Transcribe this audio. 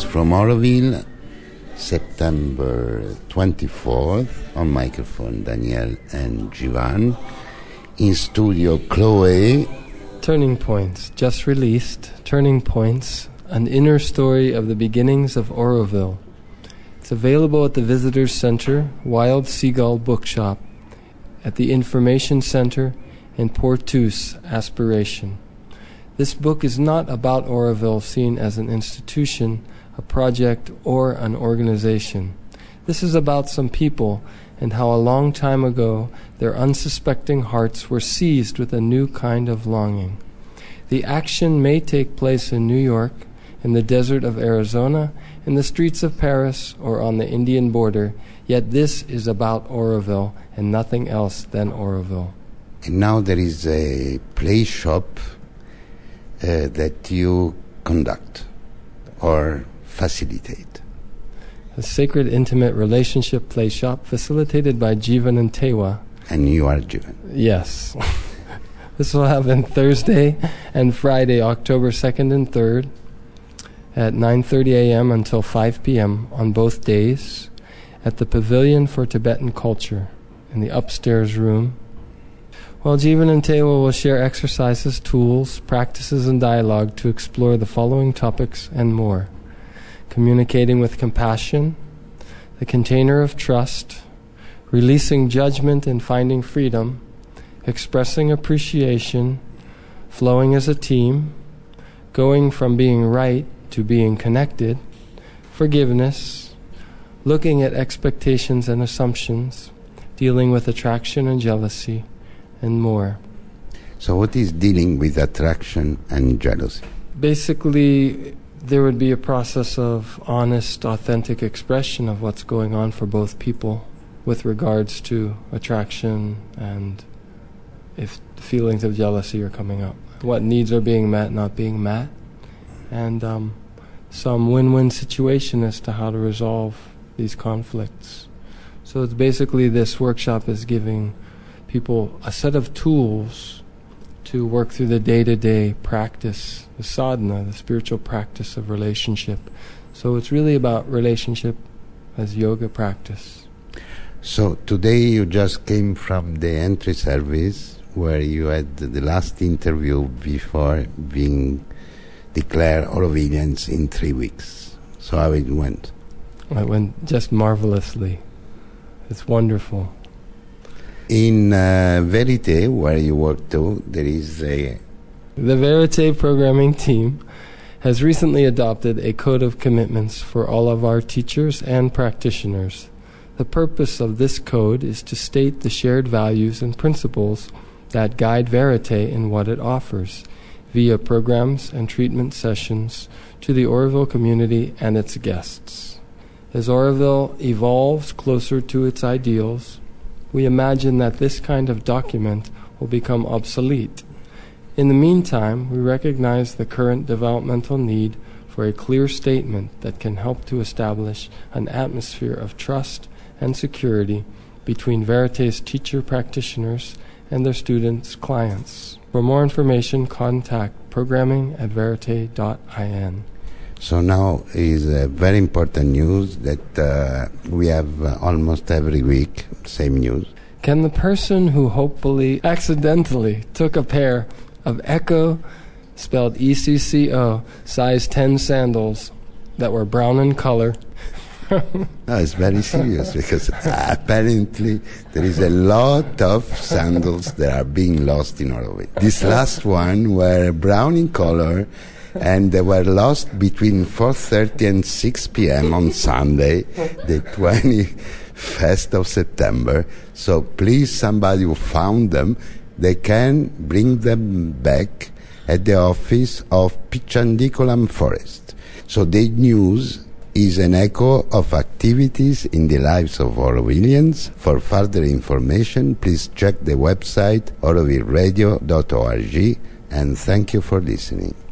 from Auroville, September 24th, on microphone Daniel and Jivan. In studio, Chloe. Turning Points, just released. Turning Points, an inner story of the beginnings of Auroville. It's available at the Visitors Center, Wild Seagull Bookshop, at the Information Center, and Portus Aspiration. This book is not about Auroville seen as an institution, a project, or an organization. This is about some people and how a long time ago their unsuspecting hearts were seized with a new kind of longing. The action may take place in New York, in the desert of Arizona, in the streets of Paris, or on the Indian border, yet this is about Auroville and nothing else than Auroville. And now there is a play shop that you conduct or facilitate. A sacred, intimate relationship play shop facilitated by Jivan and Tewa. And you are Jivan? Yes. This will happen Thursday and Friday, October 2nd and 3rd, at 9:30 a.m. until 5 p.m. on both days at the Pavilion for Tibetan Culture in the upstairs room. While Jivan and Tewa will share exercises, tools, practices, and dialogue to explore the following topics and more: communicating with compassion, the container of trust, releasing judgment and finding freedom, expressing appreciation, flowing as a team, going from being right to being connected, forgiveness, looking at expectations and assumptions, dealing with attraction and jealousy, and more. So what is dealing with attraction and jealousy? Basically, there would be a process of honest, authentic expression of what's going on for both people with regards to attraction and if feelings of jealousy are coming up. What needs are being met, not being met. And some win-win situation as to how to resolve these conflicts. So it's basically this workshop is giving people a set of tools to work through the day-to-day practice, the sadhana, the spiritual practice of relationship. So it's really about relationship as yoga practice. So today you just came from the entry service where you had the last interview before being declared Aurovillians in 3 weeks. So how it went? It went just marvelously. It's wonderful. In Verite, where you work too, there is a... The Verite programming team has recently adopted a code of commitments for all of our teachers and practitioners. The purpose of this code is to state the shared values and principles that guide Verite in what it offers, via programs and treatment sessions to the Auroville community and its guests. As Auroville evolves closer to its ideals, we imagine that this kind of document will become obsolete. In the meantime, we recognize the current developmental need for a clear statement that can help to establish an atmosphere of trust and security between Verite's teacher practitioners and their students' clients. For more information, contact programming@verite.in. So now is very important news that we have almost every week, same news. Can the person who hopefully accidentally took a pair of Echo, spelled ECCO, size 10 sandals that were brown in color? No, it's very serious because apparently there is a lot of sandals that are being lost in Auroville. This last one were brown in color and they were lost between 4:30 and 6 p.m. on Sunday, the 21st of September. So please, somebody who found them, they can bring them back at the office of Pichandicolam Forest. So the news is an echo of activities in the lives of Aurovillians. For further information, please check the website aurovilleradio.org, and thank you for listening.